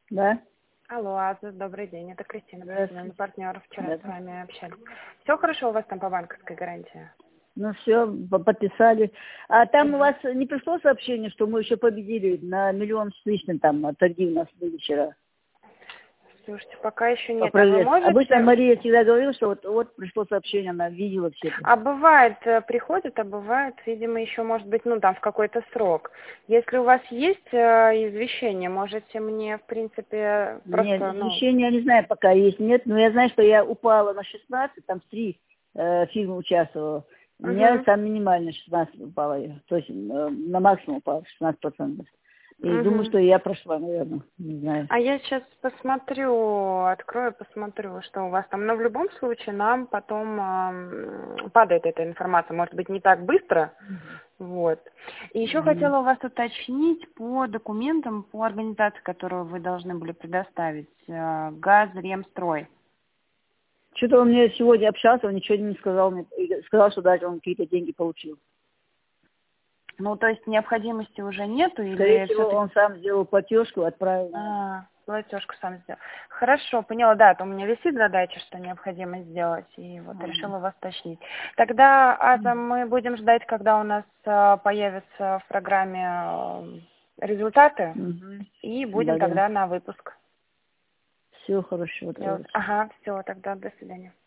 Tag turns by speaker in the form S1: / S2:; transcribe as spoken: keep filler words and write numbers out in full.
S1: Да?
S2: Алло, Аза, добрый день. Это Кристина, профессиональный партнер. Вчера с
S1: Да.
S2: вами общались. Все хорошо у вас там по банковской гарантии?
S1: Ну все, подписали. А там у
S2: Угу.
S1: вас не пришло сообщение, что мы еще победили на миллион с лишним, там торги у нас были вчера?
S2: Слушайте, пока еще
S1: По
S2: нет. А вы
S1: прогрессу. Обычно
S2: можете...
S1: Мария всегда говорила, что вот, вот пришло сообщение, она видела все это.
S2: А бывает, э, приходит, а бывает, видимо, еще может быть, ну, там, в какой-то срок. Если у вас есть э, извещение, можете мне, в принципе,
S1: Нет,
S2: просто, ну...
S1: извещения я не знаю, пока есть, нет, но я знаю, что я упала на шестнадцать, там в три э, фильма участвовала. У меня
S2: Угу.
S1: там минимально шестнадцать упала, я, то есть э, на максимум упала шестнадцать процентов. И думаю,
S2: Угу.
S1: что я прошла, наверное, не знаю.
S2: А я сейчас посмотрю, открою, посмотрю, что у вас там. Но в любом случае нам потом э, падает эта информация, может быть, не так быстро. Вот. И еще
S1: Мгм.
S2: хотела у вас уточнить по документам, по организации, которую вы должны были предоставить. Э, Газремстрой.
S1: Что-то он мне сегодня общался, он ничего не сказал мне, и сказал, что даже он какие-то деньги получил.
S2: Ну, то есть необходимости уже нету
S1: Скорее
S2: или
S1: всего,
S2: все-таки...
S1: он сам сделал платежку, отправил.
S2: А, платежку сам сделал. Хорошо, поняла, да, то у меня висит задача, что необходимо сделать, и вот
S1: Ага.
S2: решила вас уточнить. Тогда, Аза,
S1: Мгм.
S2: мы будем ждать, когда у нас а, появятся в программе а, результаты,
S1: Мгм.
S2: и будем
S1: Да-да.
S2: тогда на выпуск
S1: Все хорошо.
S2: делать.
S1: Тогда.
S2: Ага, все, тогда до свидания.